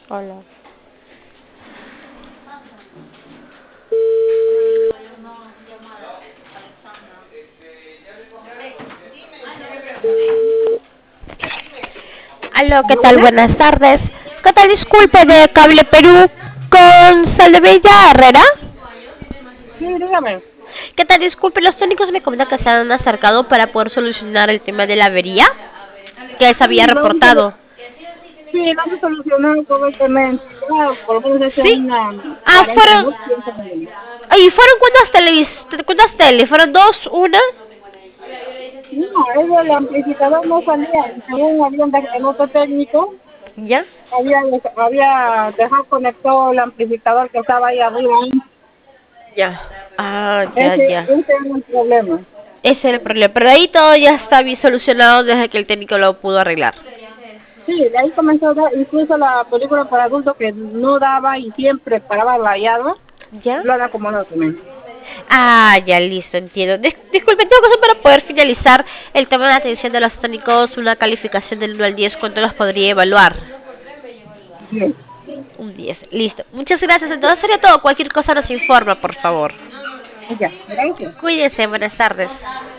Hola. Aló, ¿qué tal? Hola. Buenas tardes. ¿Qué tal? Disculpe de Cable Perú con Salvella Herrera. Sí, dígame. ¿Qué tal? Disculpe, los técnicos me comentan que se han acercado para poder solucionar el tema de la avería que les Sí, había reportado. sí, lo hemos solucionado correctamente. Ya, por lo menos hace ¿Sí? una Ah, 40 fueron... minutos. Ya está bien. ¿Y fueron cuántas tele? ¿Fueron dos? ¿Una? No, eso, el amplificador no salía. Y según el otro técnico, ¿Ya? había dejado conectado el amplificador que estaba ahí arriba. Ya. Ah, ya, Ese ya. era el problema. Ese era el problema. Pero ahí todo ya está bien solucionado desde que el técnico lo pudo arreglar. Sí, de ahí comenzó a dar, incluso la película para adultos que no daba y siempre paraba la llave, ¿Ya? lo han acomodado también. Ah, ya, listo, entiendo. Disculpe, tengo cosa para poder finalizar el tema de la atención de los técnicos, una calificación del 1 al 10, ¿cuánto los podría evaluar? Bien. Un 10, listo. Muchas gracias, entonces sería todo. Cualquier cosa nos informa, por favor. Ya, gracias. Cuídense, buenas tardes.